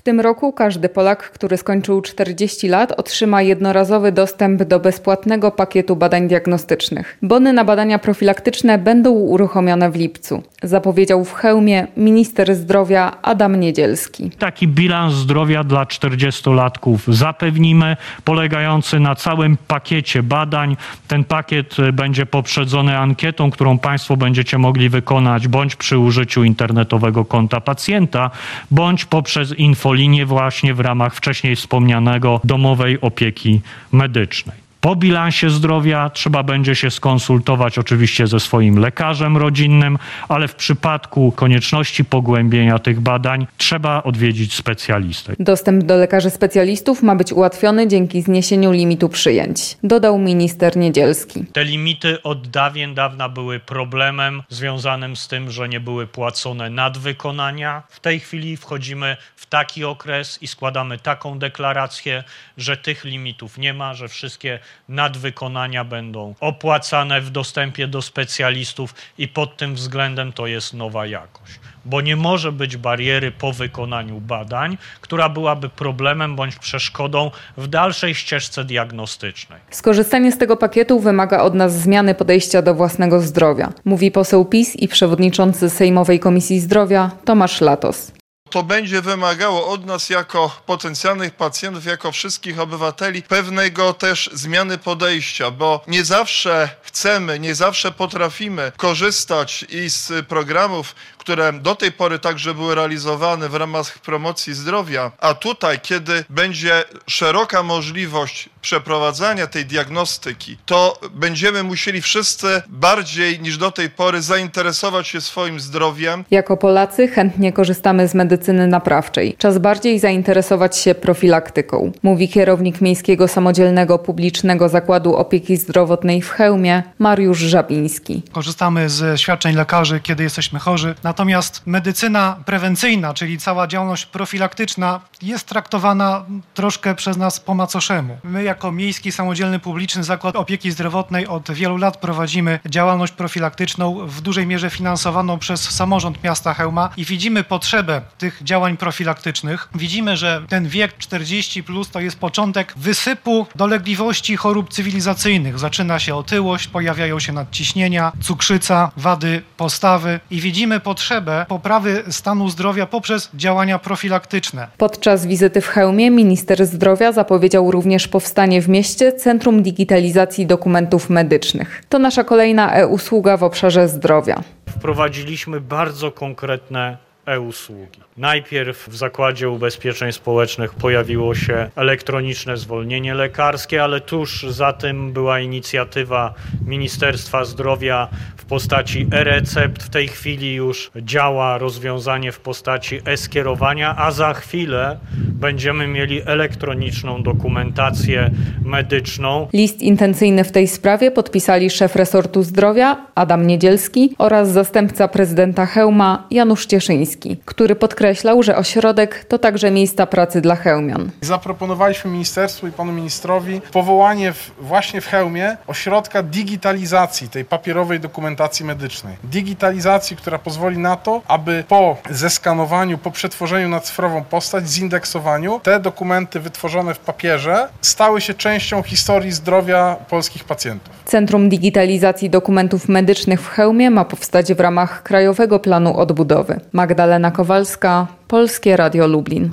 tym roku każdy Polak, który skończył 40 lat, otrzyma jednorazowy dostęp do bezpłatnego pakietu badań diagnostycznych. Bony na badania profilaktyczne będą uruchomione w lipcu, zapowiedział w Chełmie minister zdrowia Adam Niedzielski. Taki bilans zdrowia dla 40-latków zapewnimy, polegający na całym pakiecie badań. Ten pakiet będzie poprzedzony ankietą, którą Państwo będziecie mogli wykonać bądź przy użyciu internetowego konta pacjenta, bądź poprzez infolinię właśnie w ramach wcześniej wspomnianego domowej opieki medycznej. Po bilansie zdrowia trzeba będzie się skonsultować oczywiście ze swoim lekarzem rodzinnym, ale w przypadku konieczności pogłębienia tych badań trzeba odwiedzić specjalistę. Dostęp do lekarzy specjalistów ma być ułatwiony dzięki zniesieniu limitu przyjęć, dodał minister Niedzielski. Te limity od dawna były problemem związanym z tym, że nie były płacone nadwykonania. W tej chwili wchodzimy w taki okres i składamy taką deklarację, że tych limitów nie ma, że wszystkie nadwykonania będą opłacane w dostępie do specjalistów i pod tym względem to jest nowa jakość. Bo nie może być bariery po wykonaniu badań, która byłaby problemem bądź przeszkodą w dalszej ścieżce diagnostycznej. Skorzystanie z tego pakietu wymaga od nas zmiany podejścia do własnego zdrowia, mówi poseł PiS i przewodniczący Sejmowej Komisji Zdrowia Tomasz Latos. To będzie wymagało od nas jako potencjalnych pacjentów, jako wszystkich obywateli pewnego też zmiany podejścia, bo nie zawsze chcemy, nie zawsze potrafimy korzystać i z programów, które do tej pory także były realizowane w ramach promocji zdrowia, a tutaj, kiedy będzie szeroka możliwość przeprowadzania tej diagnostyki, to będziemy musieli wszyscy bardziej niż do tej pory zainteresować się swoim zdrowiem. Jako Polacy chętnie korzystamy z medycyny naprawczej. Czas bardziej zainteresować się profilaktyką, mówi kierownik Miejskiego Samodzielnego Publicznego Zakładu Opieki Zdrowotnej w Chełmie Mariusz Żabiński. Korzystamy ze świadczeń lekarzy, kiedy jesteśmy chorzy. Natomiast medycyna prewencyjna, czyli cała działalność profilaktyczna jest traktowana troszkę przez nas po macoszemu. My jako Miejski Samodzielny Publiczny Zakład Opieki Zdrowotnej od wielu lat prowadzimy działalność profilaktyczną w dużej mierze finansowaną przez samorząd miasta Chełma i widzimy potrzebę tych działań profilaktycznych. Widzimy, że ten wiek 40+ to jest początek wysypu dolegliwości chorób cywilizacyjnych. Zaczyna się otyłość, pojawiają się nadciśnienia, cukrzyca, wady postawy i widzimy potrzebę poprawy stanu zdrowia poprzez działania profilaktyczne. Podczas wizyty w Chełmie minister zdrowia zapowiedział również powstanie w mieście Centrum Digitalizacji Dokumentów Medycznych. To nasza kolejna e-usługa w obszarze zdrowia. Wprowadziliśmy bardzo konkretne e-usługi. Najpierw w Zakładzie Ubezpieczeń Społecznych pojawiło się elektroniczne zwolnienie lekarskie, ale tuż za tym była inicjatywa Ministerstwa Zdrowia w postaci e-recept. W tej chwili już działa rozwiązanie w postaci e-skierowania, a za chwilę będziemy mieli elektroniczną dokumentację medyczną. List intencyjny w tej sprawie podpisali szef resortu zdrowia Adam Niedzielski oraz zastępca prezydenta Chełma Janusz Cieszyński, który podkreślał, że ośrodek to także miejsca pracy dla chełmian. Zaproponowaliśmy ministerstwu i panu ministrowi powołanie właśnie w Chełmie ośrodka digitalizacji tej papierowej dokumentacji medycznej. Digitalizacji, która pozwoli na to, aby po zeskanowaniu, po przetworzeniu na cyfrową postać, zindeksowaniu, te dokumenty wytworzone w papierze stały się częścią historii zdrowia polskich pacjentów. Centrum Digitalizacji Dokumentów Medycznych w Chełmie ma powstać w ramach Krajowego Planu Odbudowy. Magdalena Kowalska, Polskie Radio Lublin.